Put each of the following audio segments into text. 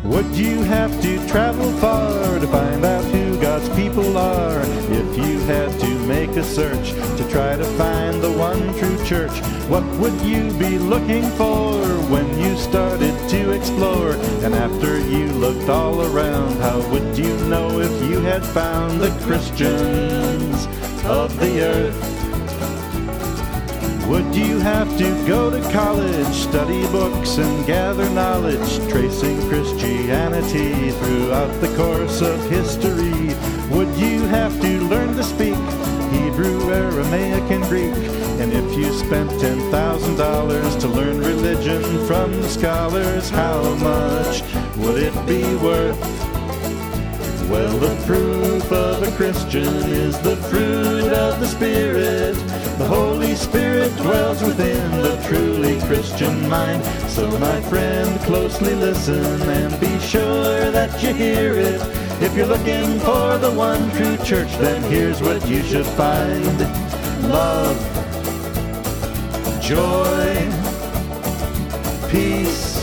Would you have to travel far to find out who God's people are? If you had to make a search to try to find the one true church, what would you be looking for when you started to explore? And after you looked all around, how would you know if you had found the Christians of the earth? Would you have to go to college, study books and gather knowledge, tracing Christianity throughout the course of history? Would you have to learn to speak Hebrew, Aramaic, and Greek? And if you spent $10,000 to learn religion from the scholars, how much would it be worth? Well, the proof of a Christian is the fruit of the Spirit. The Holy Spirit dwells within the truly Christian mind. So, my friend, closely listen and be sure that you hear it. If you're looking for the one true church, then here's what you should find: love, joy, peace,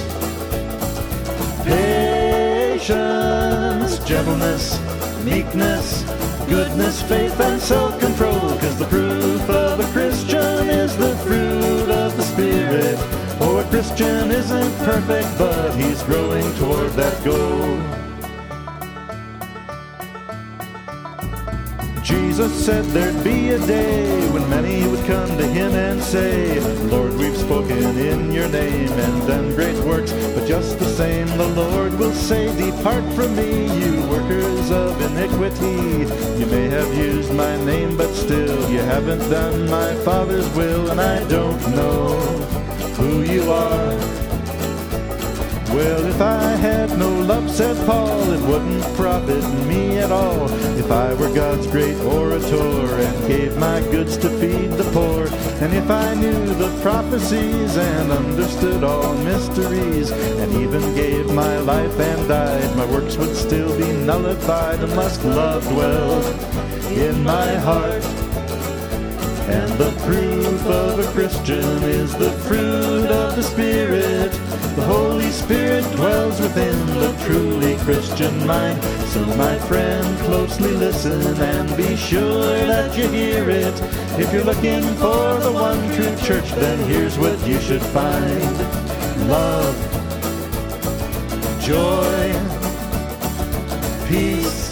patience, gentleness, meekness, goodness, faith, and self-control. 'Cause the proof of a Christian is the fruit of the Spirit. Oh, a Christian isn't perfect, but he's growing toward that goal. Jesus said there'd be a day when many would come to him and say, Lord, we've spoken in your name and done great works, but just the same the Lord will say, depart from me, you workers of iniquity. You may have used my name, but still you haven't done my Father's will, and I don't know who you are. Well, if I had no love, said Paul, it wouldn't profit me at all. If I were God's great orator and gave my goods to feed the poor, and if I knew the prophecies and understood all mysteries, and even gave my life and died, my works would still be nullified unless love dwelled in my heart. And the proof of a Christian is the fruit of the Spirit. The Holy Spirit dwells within the truly Christian mind. So, my friend, closely listen and be sure that you hear it. If you're looking for the one true church, then here's what you should find: love, joy, peace,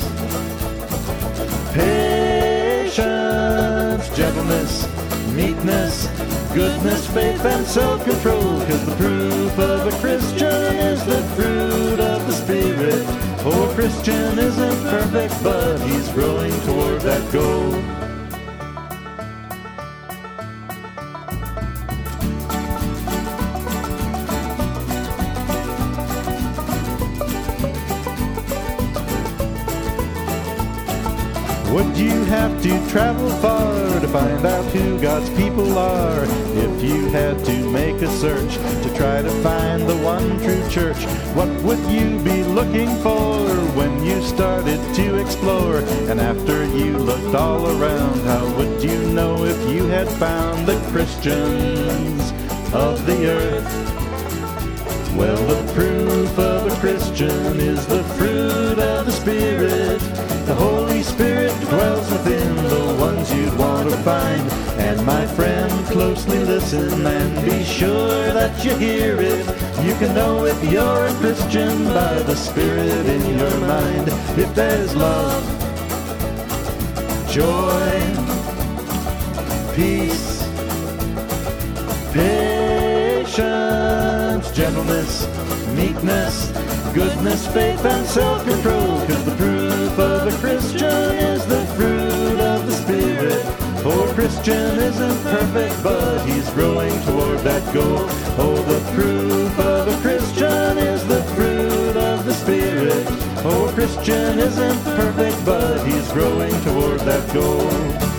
patience, gentleness, meekness, goodness, faith, and self-control. 'Cause the proof of a Christian is the fruit of the Spirit. Oh, a Christian isn't perfect, but he's growing toward that goal. Would you have to travel far to find out who God's people are? If you had to make a search to try to find the one true church, what would you be looking for when you started to explore? And after you looked all around, how would you know if you had found the Christians of the earth? Well, the proof of a Christian is the fruit of the Spirit. The Holy Spirit dwells within the ones you'd want to find. And my friend, closely listen and be sure that you hear it. You can know if you're a Christian by the Spirit in your mind. If there's love, joy, peace, patience, gentleness, meekness, goodness, faith, and self-control. 'Cause the proof of a Christian is the fruit of the Spirit. Oh, a Christian isn't perfect, but he's growing toward that goal. Oh, the proof of a Christian is the fruit of the Spirit. Oh, a Christian isn't perfect, but he's growing toward that goal.